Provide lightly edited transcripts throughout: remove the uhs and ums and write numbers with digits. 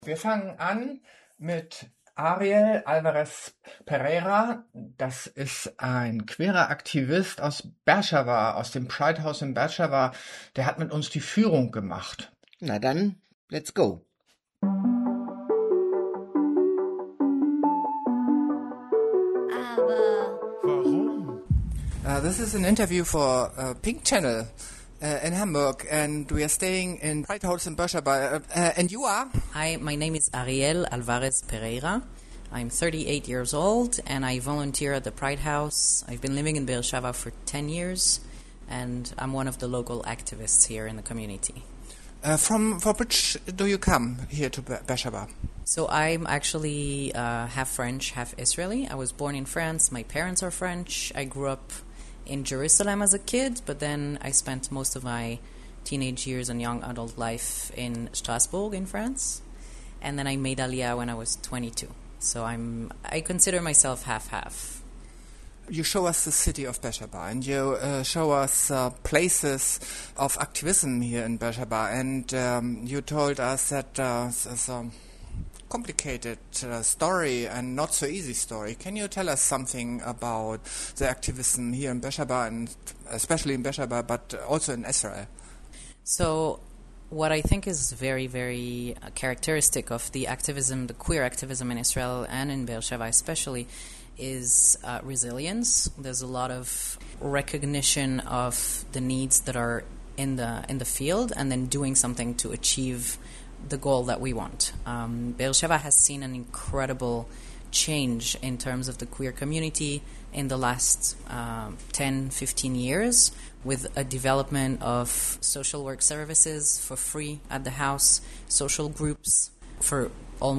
Wir fangen an mit Ariel Alvarez Pereira. Das ist ein queerer Aktivist aus Beersheba, aus dem Pride House in Beersheba. Der hat mit uns die Führung gemacht. Na dann, let's go. Warum? This is an interview for Pink Channel in Hamburg, and we are staying in Pride House in Beersheba. And you are? Hi, my name is Ariel Alvarez Pereira. I'm 38 years old, and I volunteer at the Pride House. I've been living in Beersheba for 10 years, and I'm one of the local activists here in the community. From which do you come here to Beersheba? So I'm actually half French, half Israeli. I was born in France. My parents are French. I grew up in Jerusalem as a kid, but then I spent most of my teenage years and young adult life in Strasbourg in France. And then I made Aliyah when I was 22. So I consider myself half-half. You show us the city of Beersheba, and you show us places of activism here in Beersheba, and you told us that it's a complicated story and not so easy story. Can you tell us something about the activism here in Beersheba, and especially in Beersheba, but also in Israel? So what I think is very, very characteristic of the activism, the queer activism in Israel and in Beersheba especially, is resilience. There's a lot of recognition of the needs that are in the field, and then doing something to achieve the goal that we want. Beersheba has seen an incredible change in terms of the queer community in the last 10, 15 years, with a development of social work services for free at the house, social groups for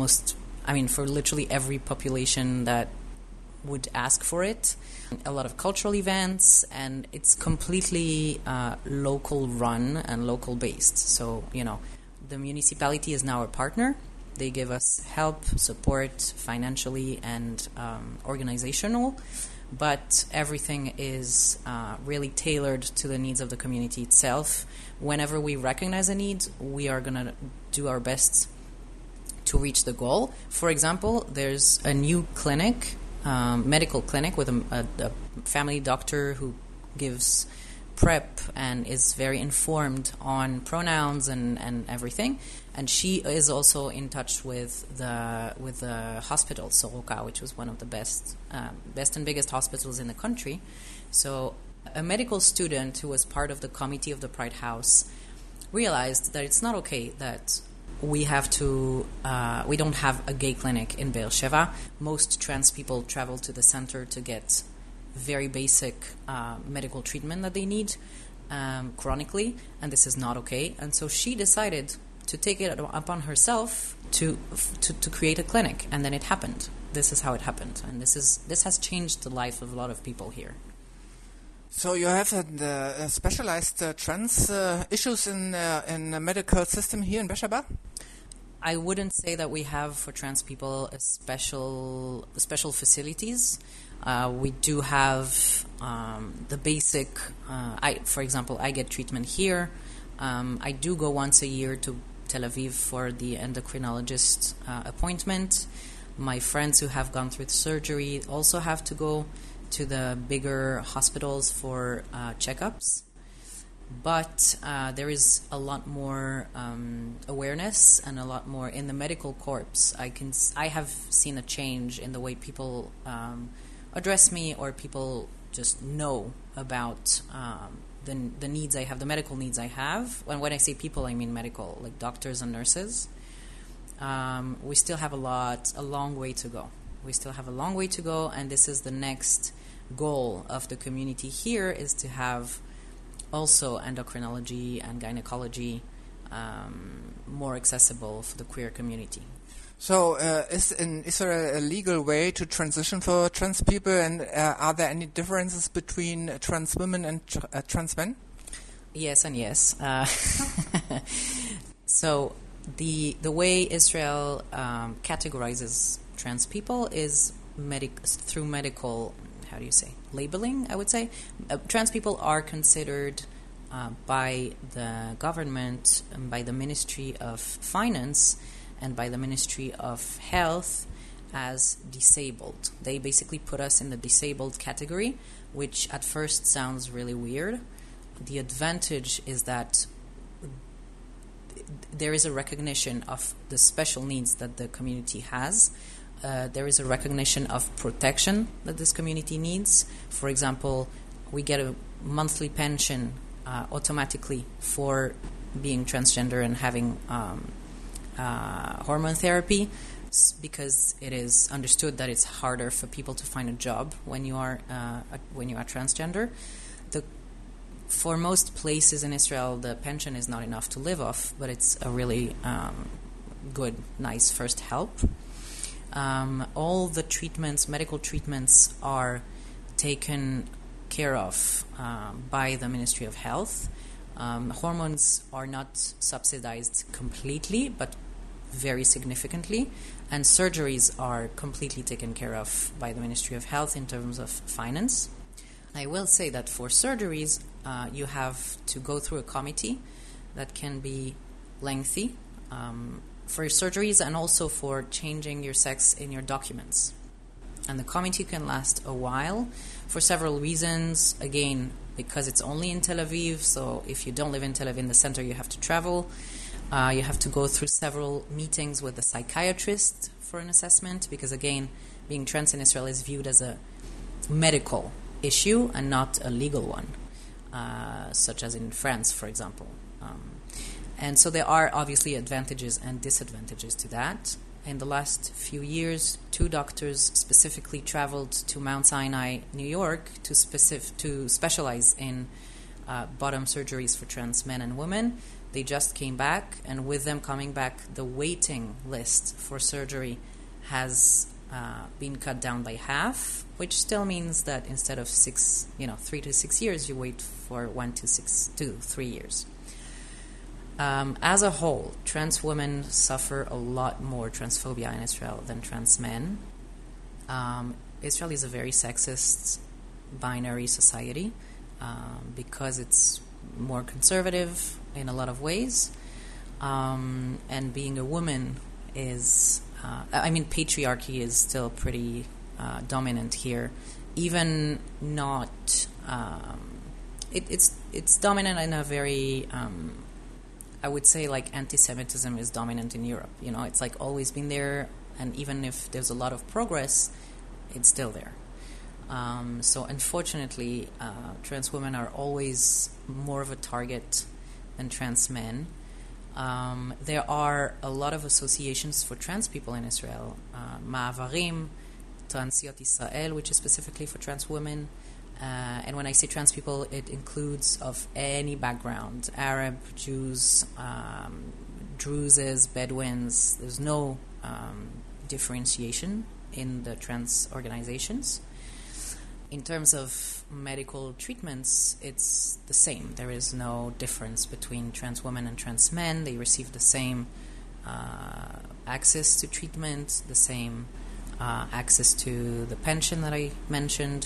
literally every population that would ask for it, a lot of cultural events, and it's completely local run and local based. So, the municipality is now a partner. They give us help, support, financially and organizational, but everything is really tailored to the needs of the community itself. Whenever we recognize a need, we are going to do our best to reach the goal. For example, there's a new clinic, medical clinic with a family doctor who gives prep and is very informed on pronouns and everything. And she is also in touch with the hospital, Soroka, which was one of the best and biggest hospitals in the country. So a medical student who was part of the committee of the Pride House realized that it's not okay that we don't have a gay clinic in Beersheba. Most trans people travel to the center to get very basic medical treatment that they need chronically, and this is not okay. And so she decided to take it upon herself to create a clinic, and then it happened. This is how it happened, and this has changed the life of a lot of people here. So you have specialized trans issues in the medical system here in Beersheba? I wouldn't say that we have for trans people special facilities. We do have the basic. For example, I get treatment here. I do go once a year to Tel Aviv for the endocrinologist appointment. My friends who have gone through surgery also have to go to the bigger hospitals for checkups. But there is a lot more awareness and a lot more in the medical corps. I have seen a change in the way people address me, or people just know about the needs I have, the medical needs I have. And when I say people, I mean medical, like doctors and nurses. We still have a long way to go. We still have a long way to go, and this is the next goal of the community here, is to have also endocrinology and gynecology more accessible for the queer community. So is in Israel a legal way to transition for trans people, and are there any differences between trans women and trans men? Yes and yes. So the way Israel categorizes trans people is through medical, how do you say, labeling, I would say. Trans people are considered by the government and by the Ministry of Finance and by the Ministry of Health as disabled. They basically put us in the disabled category, which at first sounds really weird. The advantage is that there is a recognition of the special needs that the community has. There is a recognition of protection that this community needs. For example, we get a monthly pension automatically for being transgender and having hormone therapy, because it is understood that it's harder for people to find a job when you are transgender. For most places in Israel, the pension is not enough to live off, but it's a really good, nice first help. All the treatments, medical treatments, are taken care of by the Ministry of Health. Hormones are not subsidized completely, but very significantly, and surgeries are completely taken care of by the Ministry of Health in terms of finance. I will say that for surgeries, you have to go through a committee that can be lengthy for surgeries and also for changing your sex in your documents. And the committee can last a while for several reasons. Again, because it's only in Tel Aviv, so if you don't live in Tel Aviv in the center, you have to travel. You have to go through several meetings with a psychiatrist for an assessment, because again, being trans in Israel is viewed as a medical issue and not a legal one, such as in France, for example. And so there are obviously advantages and disadvantages to that. In the last few years, 2 doctors specifically traveled to Mount Sinai, New York, to specialize in bottom surgeries for trans men and women. They just came back, and with them coming back, the waiting list for surgery has been cut down by half, which still means that instead of 3 to 6 years, you wait for 1 to 3 years. As a whole, trans women suffer a lot more transphobia in Israel than trans men. Israel is a very sexist, binary society because it's more conservative in a lot of ways. And being a woman is, patriarchy is still pretty dominant here. Even not, it's dominant in a very... I would say like anti-Semitism is dominant in Europe. It's like always been there, and even if there's a lot of progress, it's still there. So unfortunately, trans women are always more of a target than trans men. There are a lot of associations for trans people in Israel. Ma'avarim, Transiot Israel, which is specifically for trans women. And when I say trans people, it includes of any background: Arab, Jews, Druzes, Bedouins. There's no differentiation in the trans organizations. In terms of medical treatments, it's the same. There is no difference between trans women and trans men. They receive the same access to treatment, the same access to the pension that I mentioned.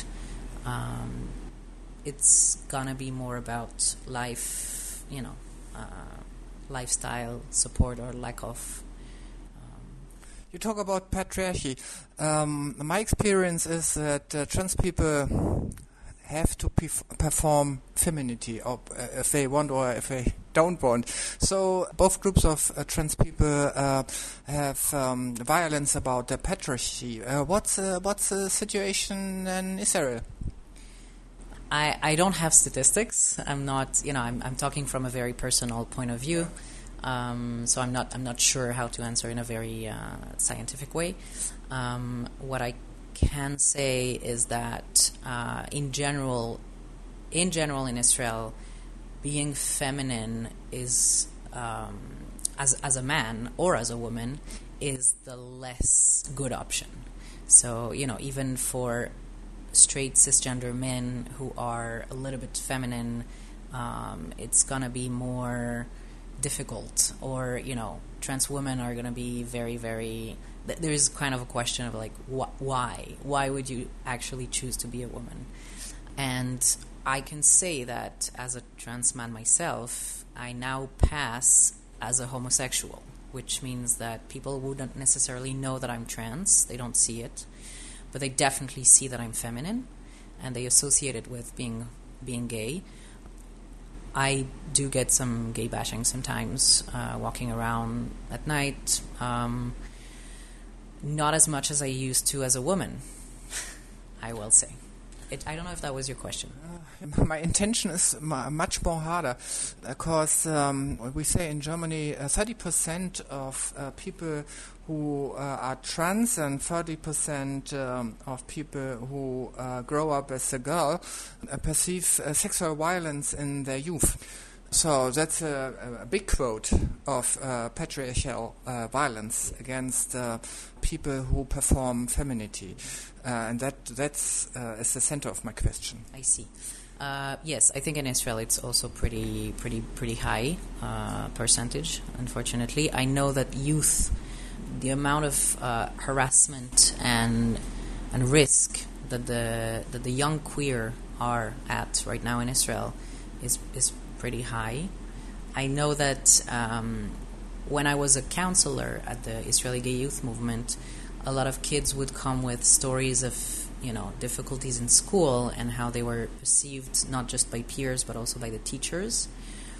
It's gonna be more about life, lifestyle support or lack of. You talk about patriarchy. My experience is that trans people have to perform femininity, or if they want or if they don't want. So both groups of trans people have violence about the patriarchy. What's the situation in Israel? I don't have statistics. I'm not, I'm talking from a very personal point of view. So I'm not sure how to answer in a very scientific way. What I can say is that in general in Israel, being feminine is as a man or as a woman is the less good option. So even for straight cisgender men who are a little bit feminine, it's gonna be more difficult, or trans women are gonna be very, very. There's kind of a question of like why would you actually choose to be a woman? And I can say that as a trans man myself, I now pass as a homosexual. which means that people wouldn't necessarily know that I'm trans. They don't see it, but they definitely see that I'm feminine, and they associate it with being gay. I do get some gay bashing sometimes, walking around at night. Not as much as I used to as a woman, I will say. I don't know if that was your question. My intention is much more harder, because we say in Germany 30% of people who are trans and 30% of people who grow up as a girl perceive sexual violence in their youth. So that's a big quote of patriarchal violence against people who perform femininity, and that's is the center of my question. I see. Yes, I think in Israel it's also pretty high percentage. Unfortunately, I know that youth, the amount of harassment and risk that the young queer are at right now in Israel is pretty high. I know that when I was a counselor at the Israeli Gay Youth Movement, a lot of kids would come with stories of difficulties in school and how they were perceived not just by peers but also by the teachers.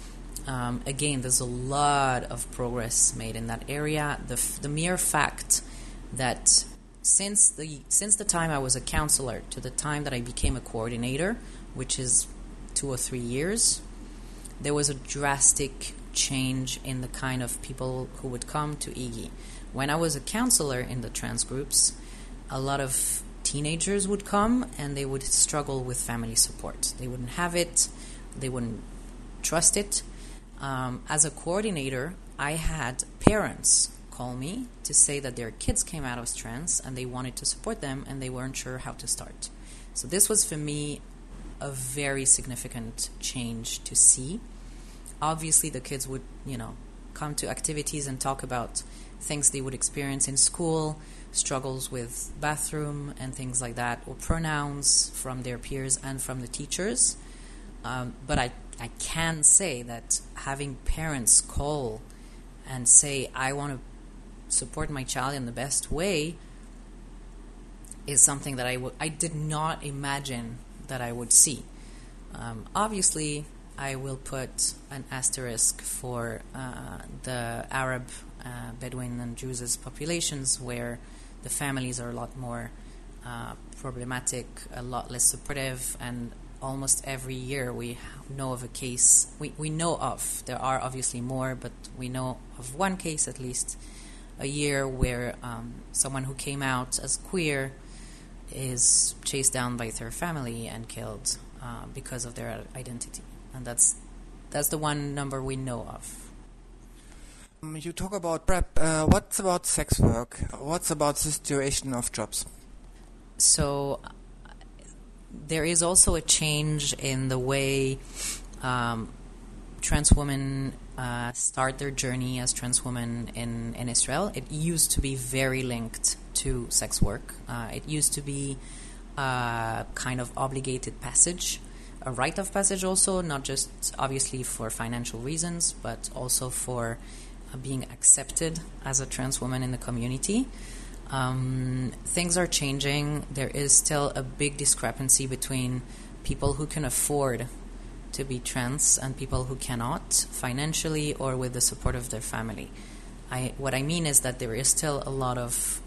Again, there's a lot of progress made in that area. The mere fact that since the time I was a counselor to the time that I became a coordinator, which is 2 or 3 years, there was a drastic change in the kind of people who would come to IGI. When I was a counselor in the trans groups, a lot of teenagers would come and they would struggle with family support. They wouldn't have it. They wouldn't trust it. As a coordinator, I had parents call me to say that their kids came out as trans and they wanted to support them and they weren't sure how to start. So this was for me a very significant change to see. Obviously, the kids would, come to activities and talk about things they would experience in school, struggles with bathroom and things like that, or pronouns from their peers and from the teachers. But I can say that having parents call and say, I want to support my child in the best way, is something that I did not imagine that I would see. Obviously, I will put an asterisk for the Arab, Bedouin and Druze populations where the families are a lot more problematic, a lot less supportive, and almost every year we know of a case. We know of, there are obviously more, but we know of one case at least a year where someone who came out as queer is chased down by their family and killed because of their identity. And that's the one number we know of. You talk about PrEP. What's about sex work? What's about the situation of jobs? So there is also a change in the way trans women start their journey as trans women in Israel. It used to be very linked to sex work. It used to be kind of obligated passage, a rite of passage also, not just obviously for financial reasons, but also for being accepted as a trans woman in the community. Things are changing. There is still a big discrepancy between people who can afford to be trans and people who cannot, financially or with the support of their family. What I mean is that there is still a lot of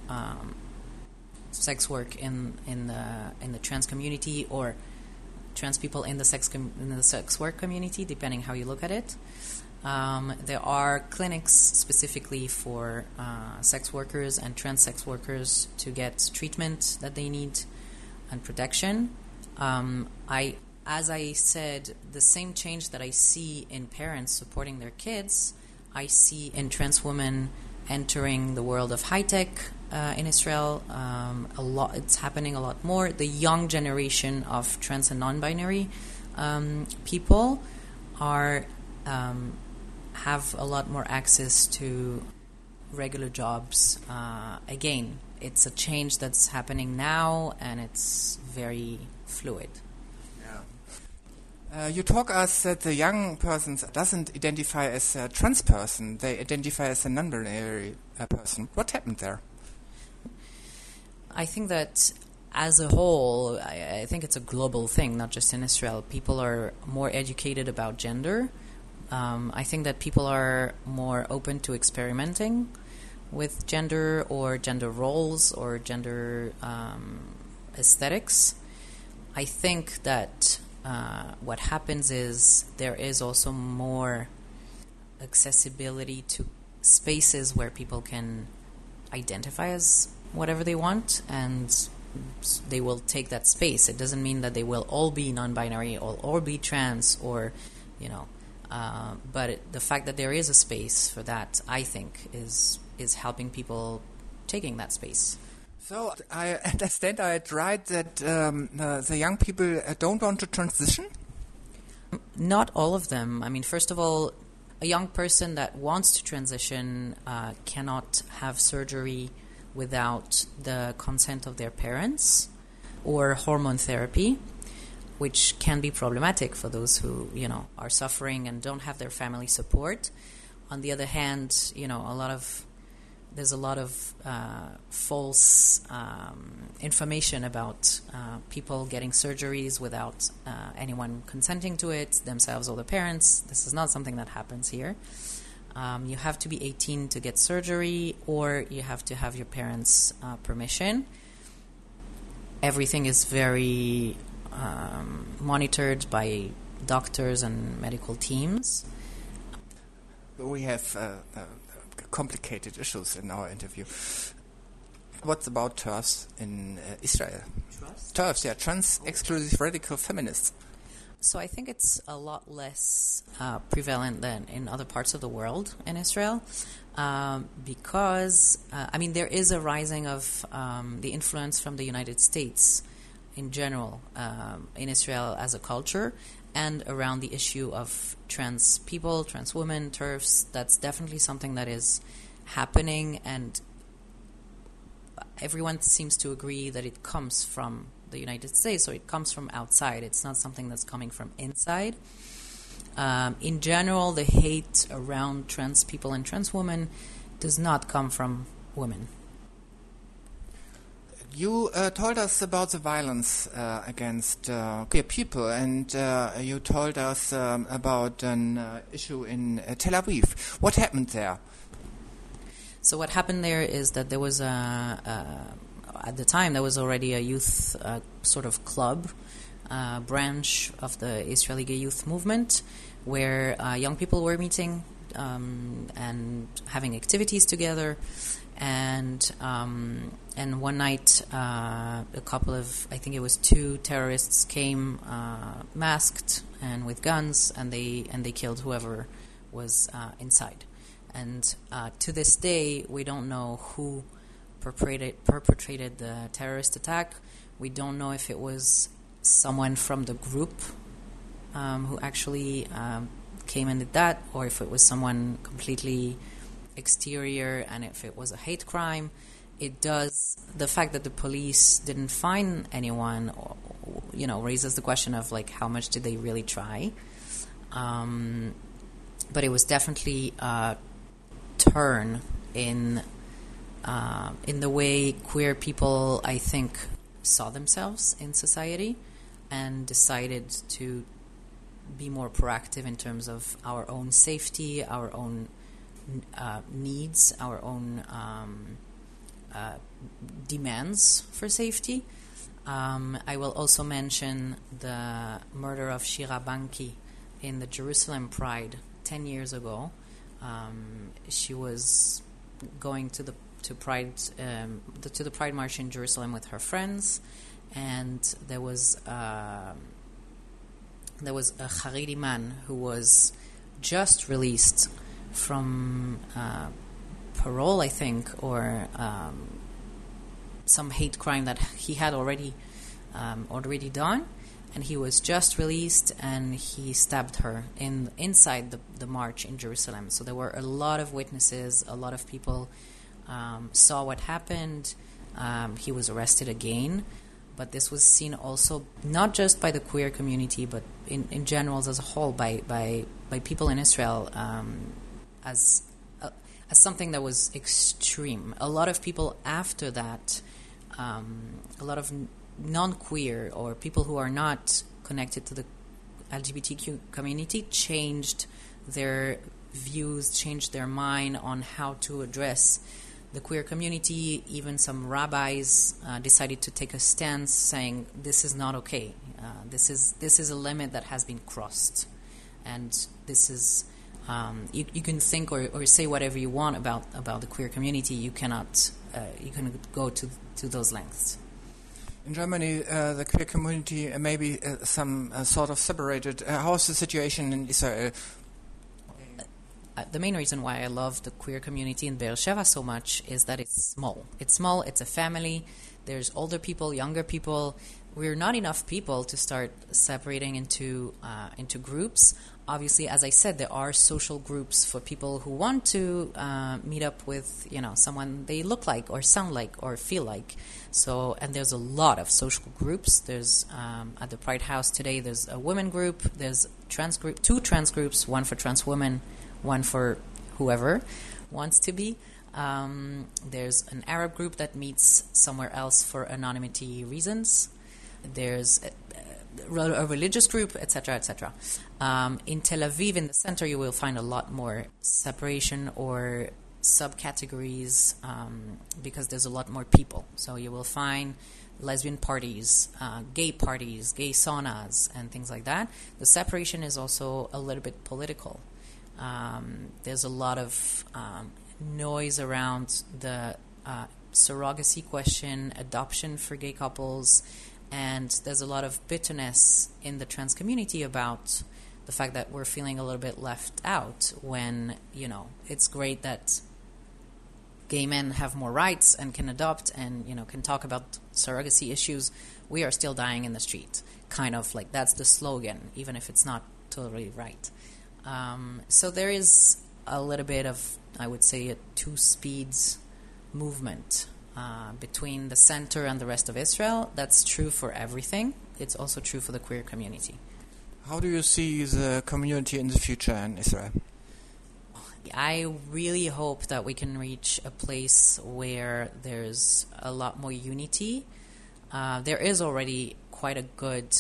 sex work in the trans community, or trans people in the sex work community, depending how you look at it. There are clinics specifically for sex workers and trans sex workers to get treatment that they need and protection. As I said, the same change that I see in parents supporting their kids, I see in trans women entering the world of high tech in Israel. It's happening a lot more. The young generation of trans and non-binary people have a lot more access to regular jobs. Again, it's a change that's happening now, and it's very fluid. You talk us that the young person doesn't identify as a trans person, they identify as a non-binary person. What happened there? I think that as a whole, I think it's a global thing, not just in Israel. People are more educated about gender. I think that people are more open to experimenting with gender or gender roles or gender aesthetics. I think that what happens is there is also more accessibility to spaces where people can identify as whatever they want, and they will take that space. It doesn't mean that they will all be non-binary or all be trans or, but the fact that there is a space for that, I think, is helping people taking that space. So I understand I right that the young people don't want to transition? Not all of them. I mean, first of all, a young person that wants to transition cannot have surgery without the consent of their parents or hormone therapy, which can be problematic for those who, are suffering and don't have their family support. On the other hand, there's a lot of false information about people getting surgeries without anyone consenting to it, themselves or the parents. This is not something that happens here. You have to be 18 to get surgery, or you have to have your parents' permission. Everything is very monitored by doctors and medical teams. We have complicated issues in our interview. What's about TERFs in Israel? TERFs, yeah, trans exclusive radical feminists. So I think it's a lot less prevalent than in other parts of the world in Israel because, there is a rising of the influence from the United States in general in Israel as a culture and around the issue of trans people, trans women, TERFs. That's definitely something that is happening, and everyone seems to agree that it comes from the United States, so it comes from outside. It's not something that's coming from inside. In general, the hate around trans people and trans women does not come from women. You told us about the violence against queer people, and you told us about an issue in Tel Aviv. What happened there? So what happened there is that there was at the time, there was already a youth sort of club branch of the Israeli gay youth movement where young people were meeting and having activities together. And one night, a couple of, I think it was 2 terrorists came masked and with guns, and they killed whoever was inside. And to this day, we don't know who perpetrated the terrorist attack. We don't know if it was someone from the group who actually came and did that, or if it was someone completely exterior, and if it was a hate crime. The fact that the police didn't find anyone, raises the question of how much did they really try? But it was definitely a turn in the way queer people, I think, saw themselves in society and decided to be more proactive in terms of our own safety, our own needs, our own demands for safety. I will also mention the murder of Shira Banki in the Jerusalem Pride 10 years ago. She was going to the Pride March in Jerusalem with her friends, and there was a Haredi man who was just released from parole, I think, or some hate crime that he had already done, and he was just released, and he stabbed her inside the march in Jerusalem. So there were a lot of witnesses, a lot of people saw what happened. He was arrested again, but this was seen also not just by the queer community, but in general as a whole by people in Israel as something that was extreme. A lot of people after that, a lot of non-queer or people who are not connected to the LGBTQ community changed their views, changed their mind on how to address the queer community. Even some rabbis decided to take a stance saying this is not okay. This is a limit that has been crossed, and this is you can think or say whatever you want about the queer community. You cannot go to those lengths. In Germany, the queer community may be some sort of separated. How is the situation in Israel? The main reason why I love the queer community in Beersheba so much is that it's small. It's small, it's a family, there's older people, younger people. We're not enough people to start separating into groups. Obviously, as I said, there are social groups for people who want to meet up with, someone they look like or sound like or feel like. So, and there's a lot of social groups. There's at the Pride House today, there's a women group, there's two trans groups, one for trans women, one for whoever wants to be. There's an Arab group that meets somewhere else for anonymity reasons. There's a religious group, etc., etc. In Tel Aviv, in the center, you will find a lot more separation or subcategories because there's a lot more people. So you will find lesbian parties, gay saunas, and things like that. The separation is also a little bit political. There's a lot of noise around the surrogacy question, adoption for gay couples, and there's a lot of bitterness in the trans community about the fact that we're feeling a little bit left out when, it's great that gay men have more rights and can adopt and, can talk about surrogacy issues. We are still dying in the street. Kind of like that's the slogan, even if it's not totally right. So there is a little bit of, I would say, a two speeds movement between the center and the rest of Israel. That's true for everything. It's also true for the queer community. How do you see the community in the future in Israel? I really hope that we can reach a place where there's a lot more unity. There is already quite a good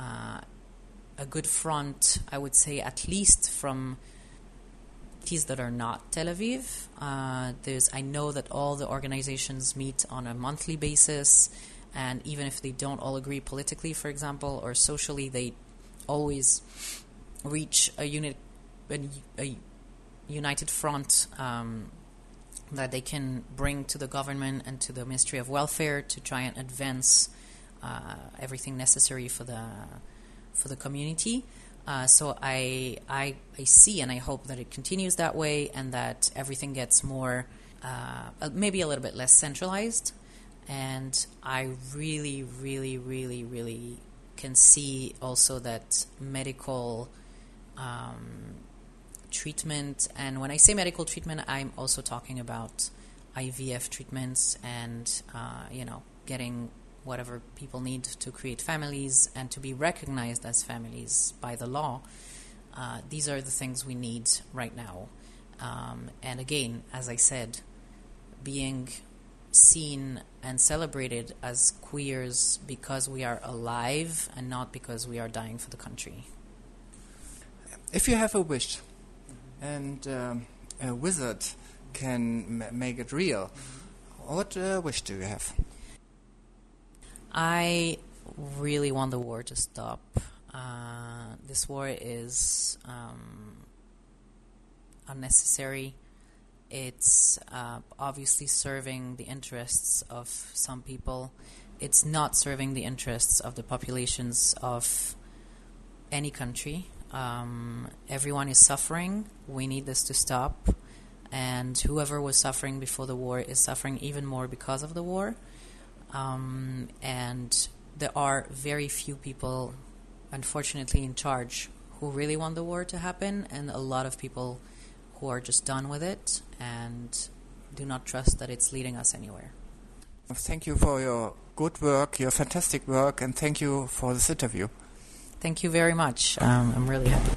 front, I would say, at least from cities that are not Tel Aviv. I know that all the organizations meet on a monthly basis, and even if they don't all agree politically, for example, or socially, they always reach a united front that they can bring to the government and to the Ministry of Welfare to try and advance everything necessary for the community. So I see and I hope that it continues that way and that everything gets more, maybe a little bit less centralized. And I really, really, really, really can see also that medical treatment, and when I say medical treatment, I'm also talking about IVF treatments and, getting whatever people need to create families and to be recognized as families by the law. These are the things we need right now. And again, as I said, being seen and celebrated as queers because we are alive and not because we are dying for the country. If you have a wish and a wizard can make it real, what wish do you have? I really want the war to stop. This war is unnecessary. It's obviously serving the interests of some people. It's not serving the interests of the populations of any country. Everyone is suffering. We need this to stop. And whoever was suffering before the war is suffering even more because of the war. And there are very few people, unfortunately, in charge who really want the war to happen, and a lot of people who are just done with it and do not trust that it's leading us anywhere. Thank you for your good work, your fantastic work, and thank you for this interview. Thank you very much. I'm really happy.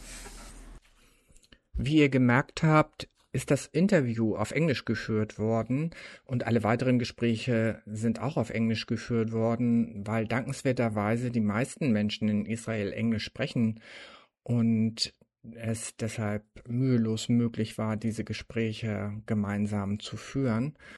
Wie ihr gemerkt habt, ist das Interview auf Englisch geführt worden und alle weiteren Gespräche sind auch auf Englisch geführt worden, weil dankenswerterweise die meisten Menschen in Israel Englisch sprechen und es deshalb mühelos möglich war, diese Gespräche gemeinsam zu führen.